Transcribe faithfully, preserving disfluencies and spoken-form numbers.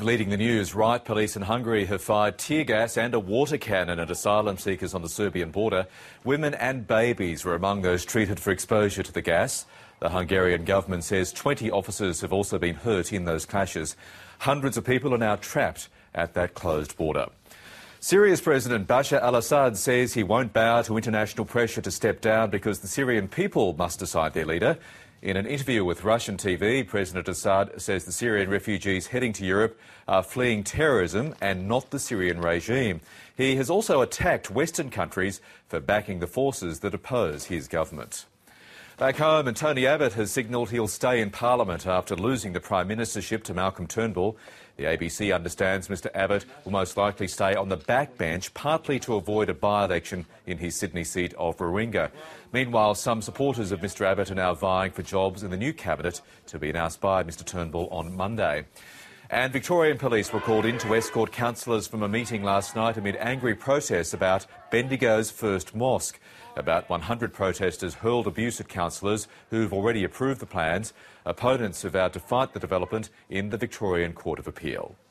leading the news, riot police in Hungary have fired tear gas and a water cannon at asylum seekers on the Serbian border. Women and babies were among those treated for exposure to the gas. The Hungarian government says twenty officers have also been hurt in those clashes. Hundreds of people are now trapped at that closed border. Syria's President Bashar al-Assad says he won't bow to international pressure to step down because the Syrian people must decide their leader. In an interview with Russian T V, President Assad says the Syrian refugees heading to Europe are fleeing terrorism and not the Syrian regime. He has also attacked Western countries for backing the forces that oppose his government. Back home, and Tony Abbott has signalled he'll stay in Parliament after losing the Prime Ministership to Malcolm Turnbull. The A B C understands Mr Abbott will most likely stay on the backbench, partly to avoid a by-election in his Sydney seat of Warringah. Meanwhile, some supporters of Mr Abbott are now vying for jobs in the new cabinet to be announced by Mr Turnbull on Monday. And Victorian police were called in to escort councillors from a meeting last night amid angry protests about Bendigo's first mosque. About one hundred protesters hurled abuse at councillors who've already approved the plans. Opponents have vowed to fight the development in the Victorian Court of Appeal.